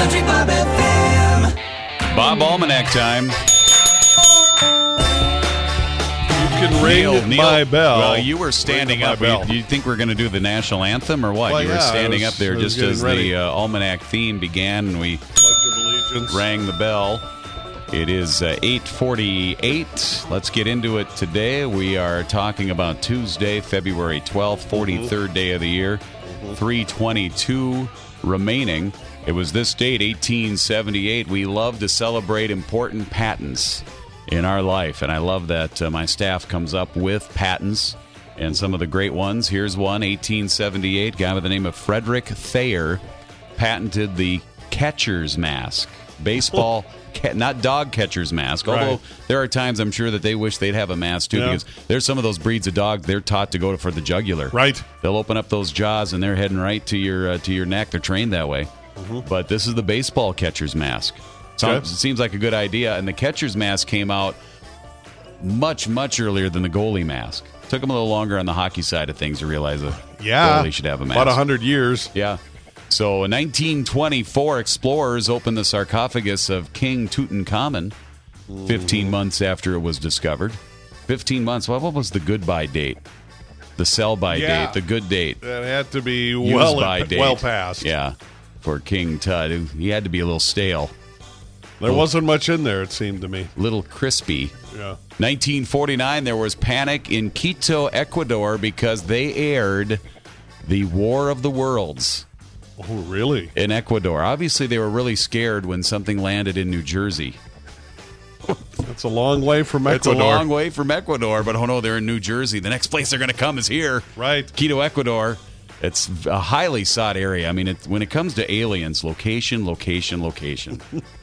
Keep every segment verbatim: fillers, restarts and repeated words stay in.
Country Bob F M. Bob Almanac time. You can ring Neil, Neil, my bell. Well, you were standing Ring my up. bell. You, you think we're going to do the national anthem or what? Well, you were yeah, standing I was- up there I was just getting as ready. the uh, Almanac theme began, and we Pledge of Allegiance. rang the bell. It is uh, eight forty-eight. Let's get into it today. We are talking about Tuesday, February twelfth, forty-third Mm-hmm. day of the year, three twenty-two remaining. It was this date, eighteen seventy-eight. We love to celebrate important patents in our life, and I love that uh, my staff comes up with patents and some of the great ones. Here's one, eighteen seventy-eight. Guy by the name of Frederick Thayer patented the catcher's mask. Baseball, ca- not dog catcher's mask, although Right. there are times I'm sure that they wish they'd have a mask too, Yeah. because there's some of those breeds of dog, they're taught to go for the jugular. Right. They'll open up those jaws and they're heading right to your uh, to your neck. They're trained that way. But this is the baseball catcher's mask. Sounds, Okay. It seems like a good idea. And the catcher's mask came out much, much earlier than the goalie mask. Took them a little longer on the hockey side of things to realize a Yeah. goalie should have a mask. About one hundred years. Yeah. So in nineteen twenty-four, explorers opened the sarcophagus of King Tutankhamun fifteen months after it was discovered. fifteen months. Well, what was the goodbye date? The sell-by Yeah. date, the good date. That had to be Use well, by date. well past. Yeah, for King Tut. He had to be a little stale, There wasn't much in there, it seemed to me. a little crispy. Yeah. nineteen forty-nine, there was panic in Quito, Ecuador, because they aired the War of the Worlds Oh, really? in Ecuador. Obviously, they were really scared when something landed in New Jersey. That's a long way from It's Ecuador. a long way from Ecuador, but oh no, they're in New Jersey. The next place they're going to come is here. Right. Quito, Ecuador. It's a highly sought area. I mean, it, when it comes to aliens, location, location, location.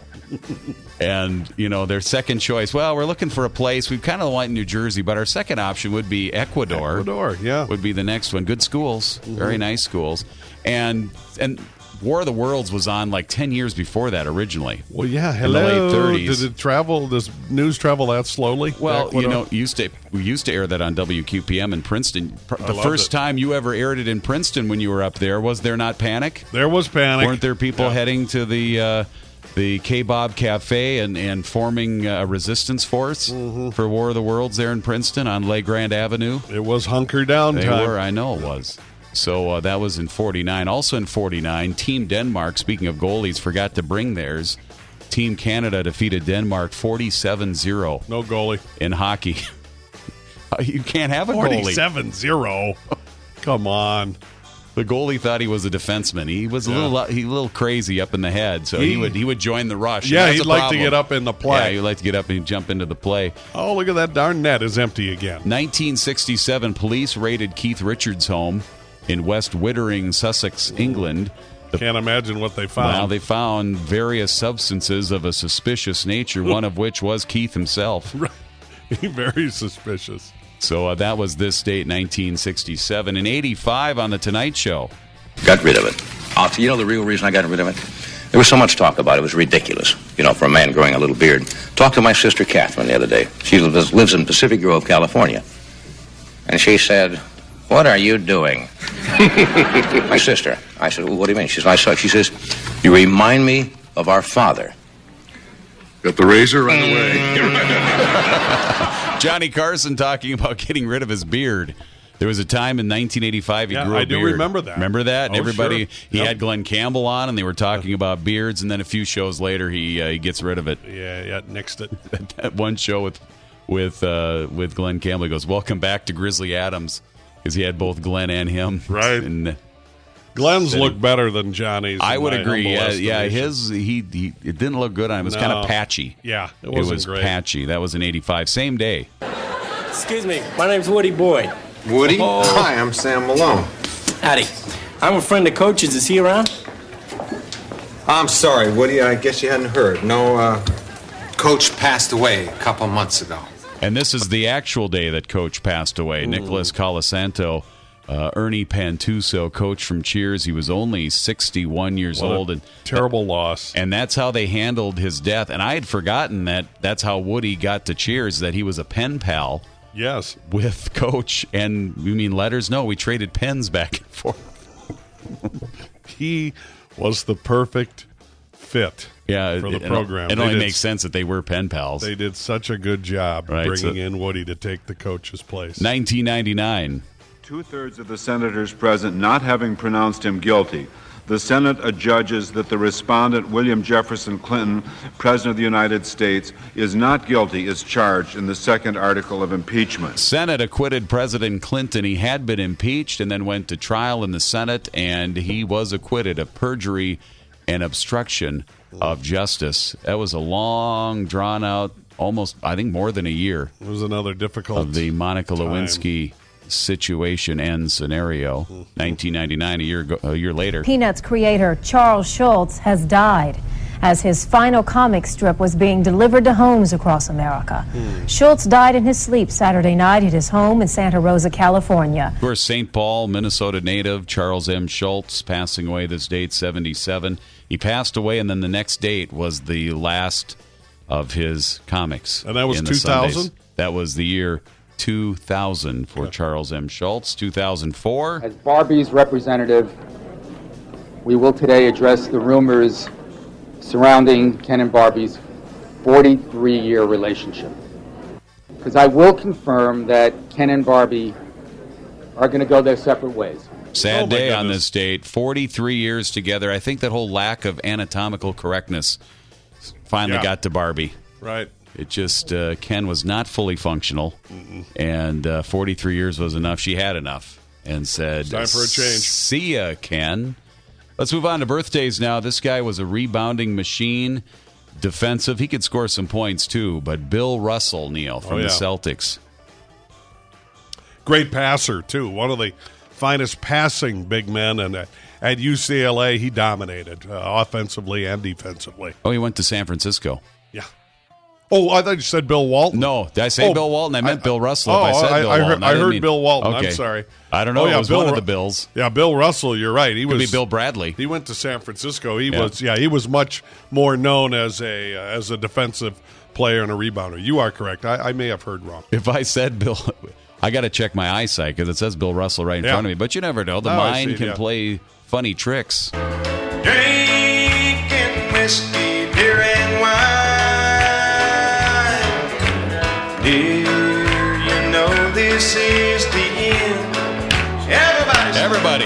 And, you know, their second choice, well, we're looking for a place. We kind of want New Jersey, but our second option would be Ecuador. Ecuador, yeah. Would be the next one. Good schools, very nice schools. And and War of the Worlds was on like ten years before that originally. Well, yeah. In the Hello. late thirties. Did it travel? Does news travel that slowly? Well, Ecuador? you know, used to we used to air that on W Q P M in Princeton. Pr- The loved first it. time you ever aired it in Princeton when you were up there, was there not panic? there was panic. Weren't there people Yeah. heading to the uh, the K-Bob Cafe and, and forming a resistance force Mm-hmm. for War of the Worlds there in Princeton on Le Grand Avenue? It was hunker down They time. were, I know it was. So uh, that was in forty-nine. Also in forty-nine, Team Denmark, speaking of goalies, forgot to bring theirs. Team Canada defeated Denmark forty-seven zero No goalie. in hockey. You can't have a goalie. forty-seven zero. Come on. The goalie thought he was a defenseman. He was a Yeah. little he a little crazy up in the head, so he, He- would he would join the rush. Yeah, That's he'd a like problem. to get up in the Yeah, play. he'd like to get up and jump into the play. Oh, look at that darn net is empty again. nineteen sixty-seven, police raided Keith Richards' home in West Wittering, Sussex, England. The Can't imagine what they found. Well, they found various substances of a suspicious nature, one of which was Keith himself. Very suspicious. So uh, that was this date, nineteen sixty-seven. In eighty-five on The Tonight Show. Got rid of it. I'll tell you, you know the real reason I got rid of it? There was so much talk about it. It was ridiculous, you know, for a man growing a little beard. Talked to my sister Catherine the other day. She lives, lives in Pacific Grove, California. And she said, "What are you doing?" My sister. I said, "Well, what do you mean?" She says, I saw, she says, "You remind me of our father." Got the razor right away. Johnny Carson talking about getting rid of his beard. There was a time in nineteen eighty-five he Yeah, grew a I do beard. remember that. Remember that? And Oh, everybody, sure. he Yep. had Glenn Campbell on, and they were talking about beards. And then a few shows later, he uh, he gets rid of it. Yeah, yeah, nixed it. That one show with with uh, with Glenn Campbell, he goes, "Welcome back to Grizzly Adams," because he had both Glenn and him. Right. And Glenn's look better than Johnny's. I in would my agree. humble Yeah, yeah, estimation. his he, he it didn't look good on him. It was kind No. of patchy. Yeah, it It wasn't was great. patchy. That was in eighty-five, same day. Excuse me, my name's Woody Boyd. Woody? Hi, I'm Sam Malone. Howdy. I'm a friend of Coach's. Is he around? I'm sorry, Woody. I guess you hadn't heard. No, uh, Coach passed away a couple months ago. And this is the actual day that Coach passed away. Nicholas Colasanto, uh, Ernie Pantuso, coach from Cheers. He was only sixty-one years What a old. And terrible loss. And that's how they handled his death. And I had forgotten that that's how Woody got to Cheers, that he was a pen pal Yes. with Coach. And you mean letters? No, we traded pens back and forth. He was the perfect fit Yeah, for the it, program. It, it They only did- makes sense that they were pen pals. They did such a good job Right, bringing so- in Woody to take the coach's place. nineteen ninety-nine. Two-thirds of the senators present not having pronounced him guilty, the Senate adjudges that the respondent, William Jefferson Clinton, President of the United States, is not guilty as charged in the second article of impeachment. Senate acquitted President Clinton. He had been impeached and then went to trial in the Senate, and he was acquitted of perjury and obstruction of justice. That was a long, drawn-out, almost, I think, more than a year It was another difficult of the Monica time. Lewinsky situation and scenario. nineteen ninety-nine, a year ago, a year later. Peanuts creator Charles Schulz has died as his final comic strip was being delivered to homes across America. Schulz died in his sleep Saturday night at his home in Santa Rosa, California. Of course, Saint Paul, Minnesota native Charles M. Schulz, passing away this date, seventy-seven. He passed away, and then the next date was the last of his comics. And that was in the two thousand? Sundays. That was the year two thousand for Charles M. Schulz. two thousand four. As Barbie's representative, we will today address the rumors surrounding Ken and Barbie's forty-three-year relationship. Because I will confirm that Ken and Barbie are going to go their separate ways. Sad Oh, my day on goodness. this date. forty-three years together. I think that whole lack of anatomical correctness finally Yeah. got to Barbie. Right. It just, uh, Ken was not fully functional, and uh, forty-three years was enough. She had enough and said, It's time for a change. See ya, Ken. Let's move on to birthdays now. This guy was a rebounding machine, defensive. He could score some points, too, but Bill Russell, Neil, from Oh, yeah. the Celtics. Great passer, too. One of the finest passing big men. And at, at U C L A, he dominated uh, offensively and defensively. Oh, he went to San Francisco. Yeah. Oh, I thought you said Bill Walton. No, did I say Oh, Bill Walton? I meant I- Bill Russell. Oh, if I said I, Bill I heard, Walton, I didn't heard mean- Bill Walton. Okay. I'm sorry. I don't know. Oh, it yeah, was Bill one of Ru- the Bills. Yeah, Bill Russell. You're right. He Could was be Bill Bradley. He went to San Francisco. He Yeah. was yeah. He was much more known as a uh, as a defensive player and a rebounder. You are correct. I, I may have heard wrong. If I said Bill, I got to check my eyesight because it says Bill Russell right in Yeah. front of me. But you never know. The Now I mind see it, can yeah. play funny tricks. Drinking whiskey, beer, and wine. Dear, you know this is the end. Everybody, Everybody.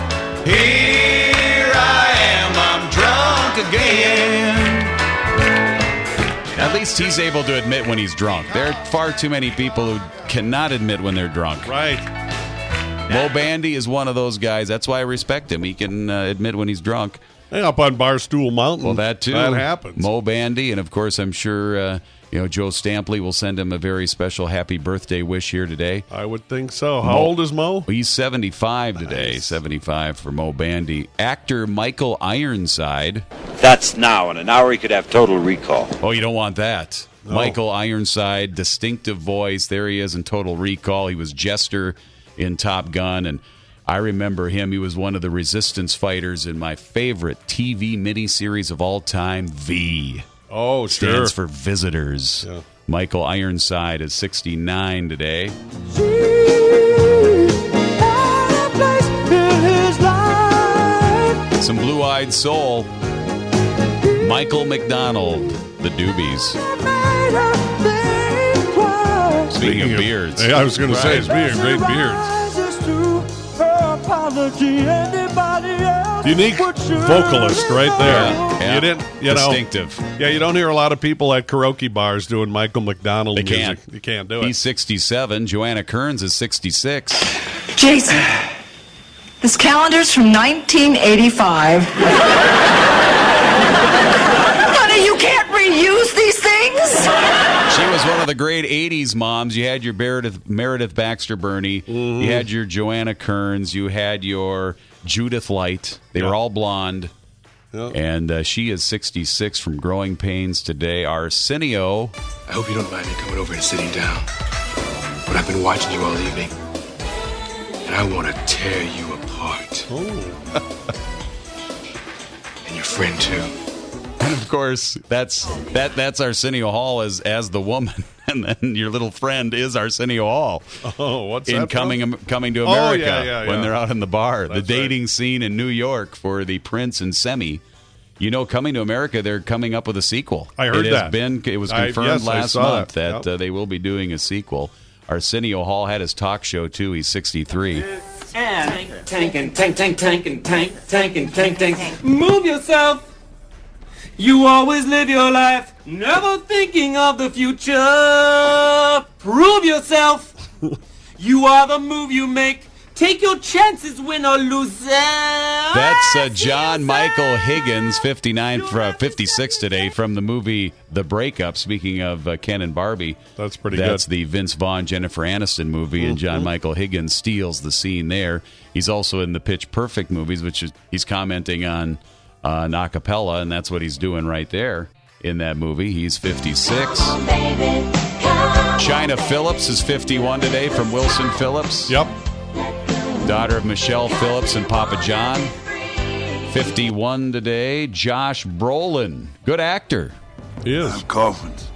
here I am, I'm drunk again. At least he's able to admit when he's drunk. There are far too many people who cannot admit when they're drunk. Right. Mo Bandy is one of those guys. That's why I respect him. He can uh, admit when he's drunk. Hey, up on Barstool Mountain. Well, that too. That happens. Mo Bandy, and of course, I'm sure uh, you know Joe Stampley will send him a very special happy birthday wish here today. I would think so. How Mo- old is Mo? Well, he's seventy-five today. Nice. seventy-five for Mo Bandy. Actor Michael Ironside. That's now. In an hour, he could have total recall. Oh, you don't want that. No. Michael Ironside, distinctive voice. There he is in Total Recall. He was Jester in Top Gun, and I remember him. He was one of the resistance fighters in my favorite T V miniseries of all time, V. Oh, sure. Stands for Visitors. Yeah. Michael Ironside is sixty-nine today. Some blue-eyed soul. Michael McDonald, the Doobies. Speaking of beards. Hey, I was going to say, Right. speaking of great beards. Unique vocalist right there. Yeah, yeah. You didn't, you know. Distinctive. Yeah, you don't hear a lot of people at karaoke bars doing Michael McDonald They music. can't. You can't do it. He's sixty-seven. Joanna Kearns is sixty-six. Jason, this calendar's from nineteen eighty-five. Honey, you can't reuse these things? She was one of the great eighties moms. You had your Meredith, Meredith Baxter Burney. Mm-hmm. You had your Joanna Kearns. You had your Judith Light. They Yeah. were all blonde. Yeah. And uh, she is sixty-six from Growing Pains today. Arsenio. I hope you don't mind me coming over and sitting down. But I've been watching you all evening. And I want to tear you apart. And your friend, too. And of course, that's that that's Arsenio Hall as as the woman. And then your little friend is Arsenio Hall. Oh, what's in that coming from? coming to Oh, America yeah, yeah, when yeah. they're out in the bar. That's the right. dating scene in New York for the Prince and Semi you know, Coming to America, they're coming up with a sequel. I heard it has that. Been, it was I- confirmed yes, I last saw month that. that, Yep. uh, they will be doing a sequel. Arsenio Hall had his talk show, too. He's sixty-three. And tank and tank, tank, tank, and tank, tank, and tank, tank. Move yourself. You always live your life, never thinking of the future. Prove yourself. You are the move you make. Take your chances, win or lose. That's uh, John Michael Higgins, fifty-nine, uh, fifty-six today, from the movie The Breakup. Speaking of uh, Ken and Barbie. That's pretty That's good. the Vince Vaughn, Jennifer Aniston movie, and John Mhm. Michael Higgins steals the scene there. He's also in the Pitch Perfect movies, which is he's commenting on uh, an a cappella, and that's what he's doing right there in that movie. He's fifty-six. China Phillips is fifty-one today, from Wilson Phillips. Yep. Daughter of Michelle Phillips and Papa John. fifty-one today, Josh Brolin. Good actor. He is. Have coffins.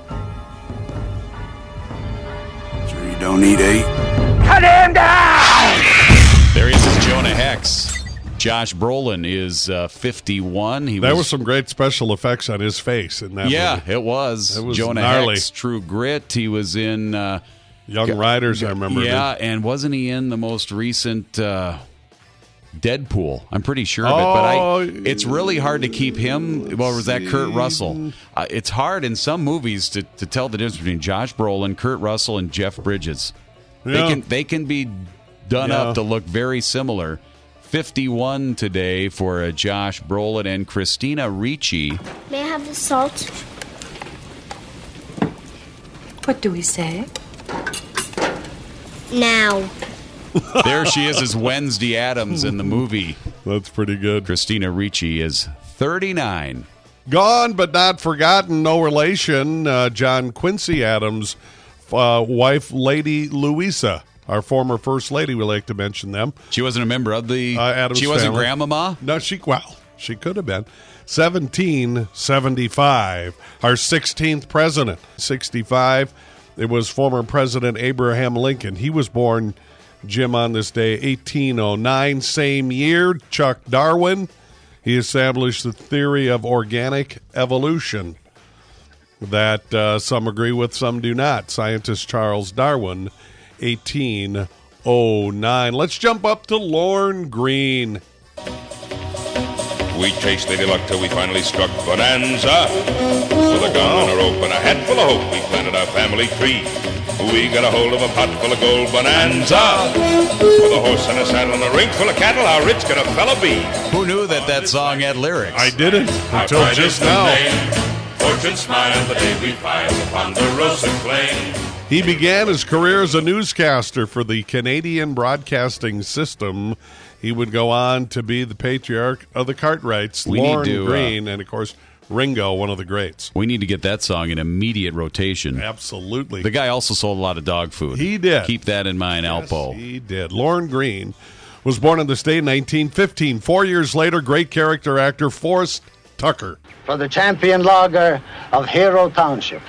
Sure you don't need eight? Cut him down! There he is, as Jonah Hex. Josh Brolin is uh, fifty-one. He There was, was some great special effects on his face in that yeah, movie. it was. It was Jonah gnarly. Hex, True Grit. He was in uh, Young Riders, I remember. Yeah, and wasn't he in the most recent uh, Deadpool? I'm pretty sure of it, but Oh, I, it's really hard to keep him. Well, was that Kurt Russell? Uh, it's hard in some movies to, to tell the difference between Josh Brolin, Kurt Russell, and Jeff Bridges. They Yeah. can they can be done Yeah. up to look very similar. fifty-one today for uh, Josh Brolin and Christina Ricci. May I have the salt? What do we say? Now. There she is as Wednesday Addams in the movie. That's pretty good. Christina Ricci is thirty-nine. Gone but not forgotten, no relation. Uh, John Quincy Adams' uh, wife, Lady Louisa, our former First Lady. We like to mention them. She wasn't a member of the... Uh, Adams she wasn't family. Grandmama? No, she, well, she could have been. seventeen seventy-five, our sixteenth president. sixty-five, it was former President Abraham Lincoln. He was born, Jim, on this day, eighteen oh nine. Same year, Chuck Darwin. He established the theory of organic evolution that uh, some agree with, some do not. Scientist Charles Darwin, eighteen oh nine. Let's jump up to Lorne Green. We chased Lady Luck till we finally struck Bonanza. With a gun and a rope and a hat full of hope, we planted our family tree. We got a hold of a pot full of gold Bonanza. With a horse and a saddle and a ring full of cattle, how rich could a fella be? Who knew that that song had lyrics? I didn't until Our just pride is the now. name. Fortune smiled the day we filed upon the Rosa claim. He began his career as a newscaster for the Canadian Broadcasting System. He would go on to be the patriarch of the Cartwrights, We Lorne need to, uh, Green, and, of course, Ringo, one of the greats. We need to get that song in immediate rotation. Absolutely. The guy also sold a lot of dog food. He did. Keep that in mind, Alpo. He did. Lorne Green was born in the state in nineteen fifteen. Four years later, great character actor Forrest Tucker. For the champion lager of Hero Township.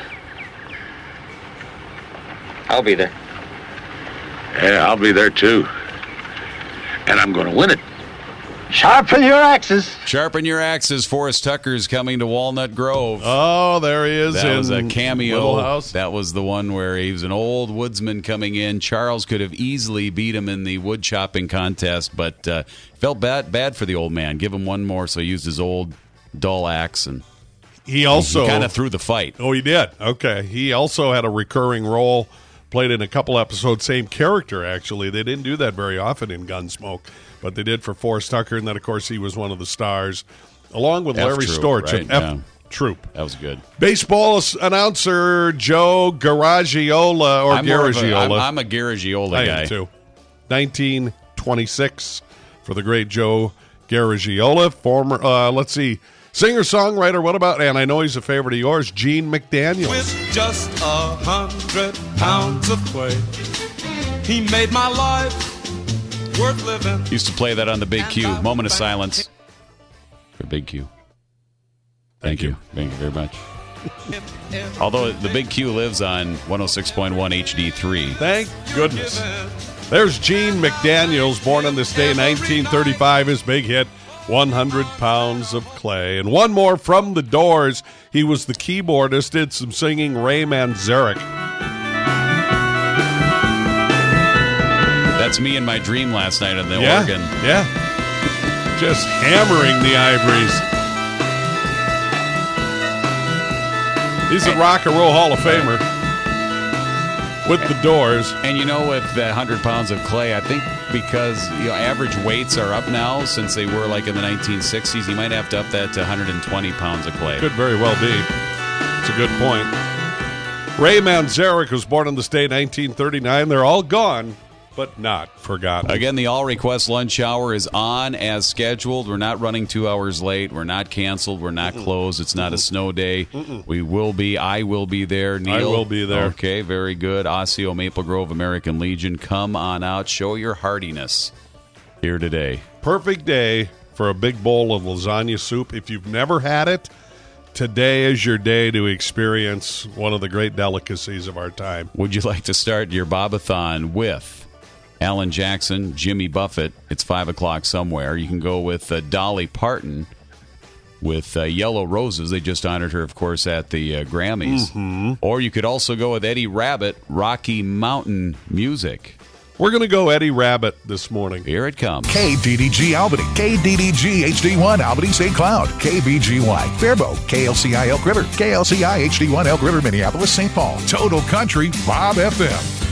I'll be there. Yeah, I'll be there too. And I'm going to win it. Sharpen your axes. Sharpen your axes. Forrest Tucker's coming to Walnut Grove. Oh, there he is. That in was a cameo. Little House. That was the one where he was an old woodsman coming in. Charles could have easily beat him in the wood chopping contest, but uh, felt bad bad for the old man. Give him one more, so he used his old dull axe, and He also he kind of threw the fight. Oh, he did. Okay. He also had a recurring role, played in a couple episodes, same character, actually. They didn't do that very often in Gunsmoke, but they did for Forrest Tucker, and then, of course, he was one of the stars, along with Larry F-Troop, Storch right? of F Yeah. Troop. That was good. Baseball announcer Joe Garagiola, or I'm more of a- Garagiola. I'm, I'm a Garagiola I guy. am too. nineteen twenty-six for the great Joe Garagiola, former, uh, let's see, singer-songwriter, what about, and I know he's a favorite of yours, Gene McDaniels. With just a hundred pounds of weight, he made my life worth living. Used to play that on the Big Q. Moment of silence for Big Q. Thank, you. Thank you very much. Although the Big Q lives on one oh six point one H D three. Thank goodness. There's Gene McDaniels, born on this day, nineteen thirty-five. His big hit, one hundred pounds of clay. And one more from The Doors. He was the keyboardist, did some singing, Ray Manzarek. That's me in my dream last night on the yeah, organ. Yeah. Just hammering the ivories. He's a Rock and Roll Hall of Famer with The Doors. And you know, with the one hundred pounds of clay, I think because you know average weights are up now since they were like in the nineteen sixties, you might have to up that to one hundred twenty pounds of clay. Could very well be. It's a good point. Ray Manzarek was born in the state in nineteen thirty-nine. They're all gone, but not forgotten. Again, the All Request Lunch Hour is on as scheduled. We're not running two hours late. We're not canceled. We're not Mm-mm. closed. It's not Mm-mm. a snow day. Mm-mm. We will be. I will be there. Neil, I will be there. Okay, very good. Osseo, Maple Grove, American Legion. Come on out. Show your hardiness here today. Perfect day for a big bowl of lasagna soup. If you've never had it, today is your day to experience one of the great delicacies of our time. Would you like to start your Bobathon with Alan Jackson, Jimmy Buffett? It's five o'clock somewhere. You can go with uh, Dolly Parton with uh, Yellow Roses. They just honored her, of course, at the uh, Grammys. Mm-hmm. Or you could also go with Eddie Rabbitt, Rocky Mountain Music. We're going to go Eddie Rabbitt this morning. Here it comes. K D D G Albany, K D D G H D one Albany Saint Cloud, K B G Y Faribault, K L C I Elk River, K L C I H D one Elk River Minneapolis Saint Paul, Total Country Bob F M.